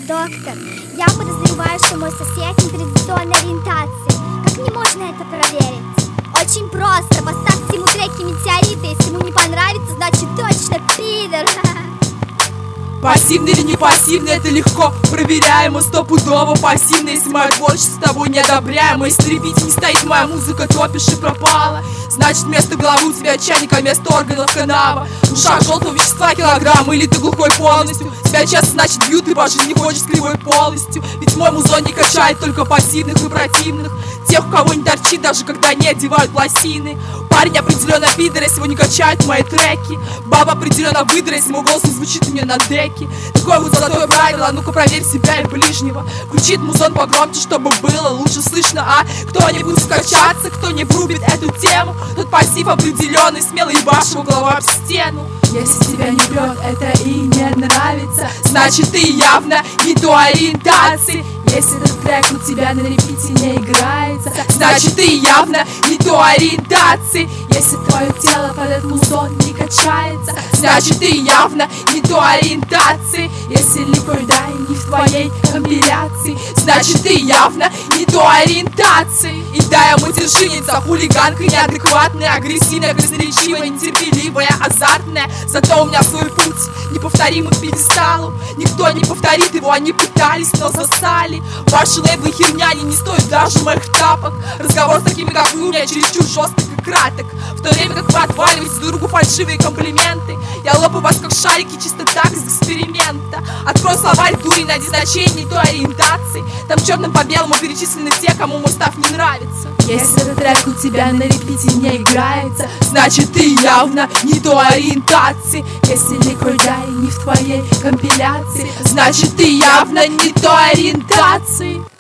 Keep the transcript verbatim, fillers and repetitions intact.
Доктор, я подозреваю, что мой сосед нетрадиционной ориентации. Как мне можно это проверить? Очень просто, поставьте ему треки метеориты. Если ему не понравится, значит точно пидор. Пассивный или не пассивный, это легко проверяемо, стопудово пассивный. Если мое творчество с тобой не одобряемо, если репите не стоит моя музыка, то пиши пропала. Значит вместо головы у тебя чайник, а вместо органов канава. В ушах желтого вещества килограмм, или ты глухой полностью. Тебя часто значит бьют, ты по жизни ходишь кривой полностью. Ведь мой музон не качает только пассивных и противных, тех, у кого не торчит, даже когда не одевают пластины. Парень определенно пидор, если его не качают мои треки. Баба определенно выдра, если мой голос не звучит у меня на деке. Такое вот золотое правило, ну-ка проверь себя и ближнего. Включит музон погромче, чтобы было лучше слышно. А кто не будет скачаться, кто не врубит эту тему, тот пассив определенный, смелый ебашь его головой об стену. Если тебя не прет это и не нравится, значит ты явно не той ориентации. Если этот трек у тебя на репите не играется, значит ты явно не той ориентации. Если твое тело под этот музон не качается, значит ты явно не той ориентации. Если Liquor Die не в твоей компиляции, значит ты явно не той ориентации. И да, я матершинница, хулиганка неадекватная, агрессивная, красноречивая, нетерпеливая, азартная. Зато у меня свой путь неповторимых пьедесталов. Никто не повторит его, они пытались, но засали. Ваши лейблы херня, они не стоят даже моих тапок. Разговор с такими, как вы, у меня чересчур жесток и краток. В то время как вы отваливаете друг другу фальшивые комплименты, я лопаю вас как шарики чисто так, из эксперимента. Открой словарь дури, найди значение той ориентации. Там черным по белому перечислены те, кому мой став не нравится. Если этот трек у тебя на репите не играется, значит ты явно не той ориентации. Если Liquor Die не в твоей компиляции, значит ты явно не той ориентации.